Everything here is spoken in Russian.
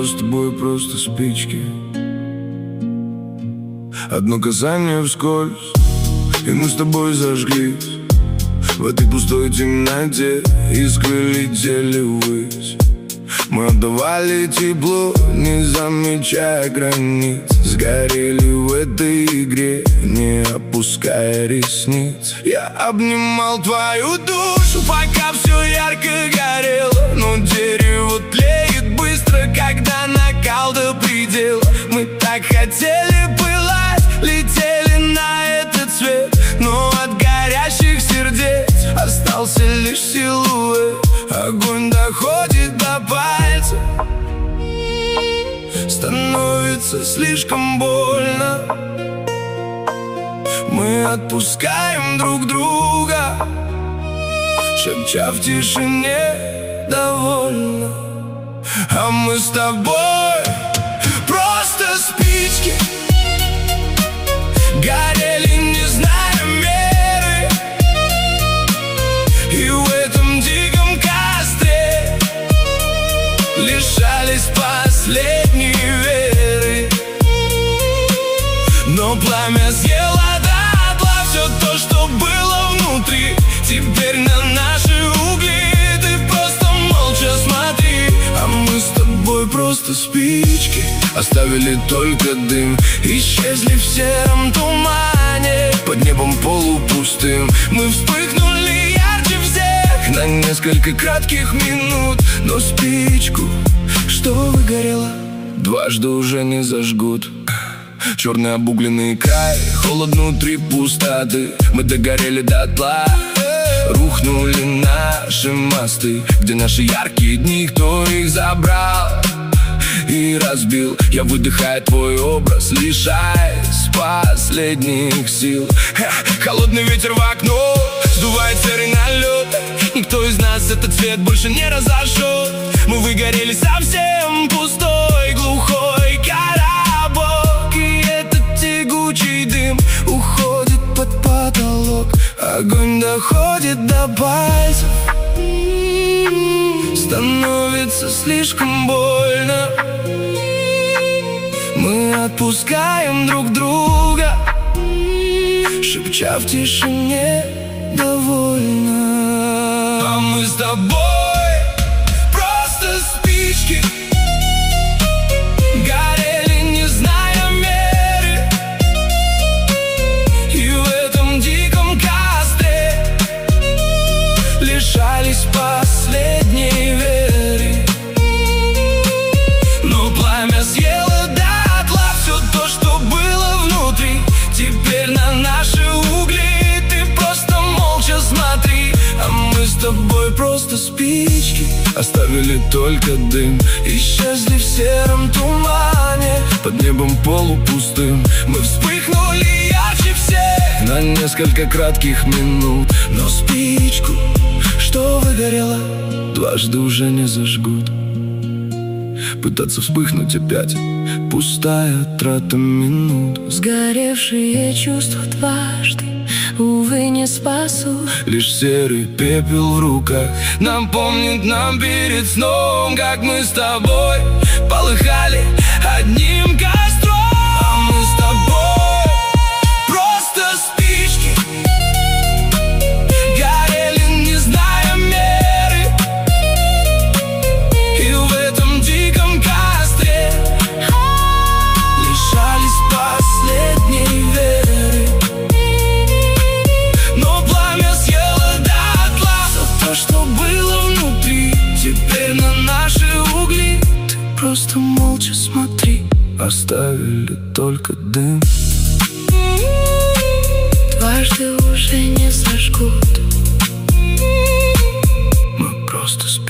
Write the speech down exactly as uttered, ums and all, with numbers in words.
с тобой просто спички. Одно касание вскользь, и мы с тобой зажглись. В этой пустой темноте искры летели ввысь. Мы отдавали тепло, не замечая границ. Сгорели в этой игре, не опуская ресниц. Я обнимал твою душу, пока все ярко горело. Но дерево тлеет быстро, когда накал до предела. Мы так хотели пылать, летели на этот свет, но от горящих сердец остался лишь силуэт. Огонь доходит до пальца, становится слишком больно. Мы отпускаем друг друга, шепча в тишине довольно. А мы с тобой просто спички, горели, не зная меры. И в этом диком костре лишались последней веры. Но пламя съело дотла все то, что было внутри. Теперь на наши угли ты просто молча смотри. А мы с тобой просто спички, оставили только дым. Исчезли в сером тумане, под небом полупустым. Мы вспыхнули ярче всех на несколько кратких минут. Но спичку, что выгорела, дважды уже не зажгут. Черный обугленный край, холод внутри пустоты. Мы догорели дотла, рухнули наши мосты. Где наши яркие дни, кто их забрал и разбил? Я выдыхаю твой образ, лишаясь последних сил. Холодный ветер в окно сдувает серый налет. Никто из нас этот цвет больше не разошел. Мы выгорели совсем, пустой, глухой коробок. И этот тягучий дым уходит под потолок. Огонь доходит до пальцев, становится слишком больно. Мы отпускаем друг друга, шепча в тишине довольно. А мы с тобой просто спички, горели, не зная меры. И в этом диком костре лишались последней веры. Но пламя съело дотла все то, что было внутри. Теперь на наши угли ты просто молча смотри. А мы с тобой просто спички, оставили только дым. Исчезли в сером тумане, под небом полупустым. Мы вспыхнули ярче всех на несколько кратких минут. Но спичку, что выгорела, дважды уже не зажгут. Пытаться вспыхнуть опять — пустая трата минут. Сгоревшие чувства дважды, увы, не спасут. Лишь серый пепел в руках напомнит нам перед сном, как мы с тобой полыхали одним костром. А мы с тобой просто спички, горели, не зная меры. И в этом диком костре лишались последней веры. Но пламя съело дотла все то, что было внутри. Теперь на наши угли ты просто молча смотри. Оставили только дым, Дважды уже не зажгут. мы просто спим.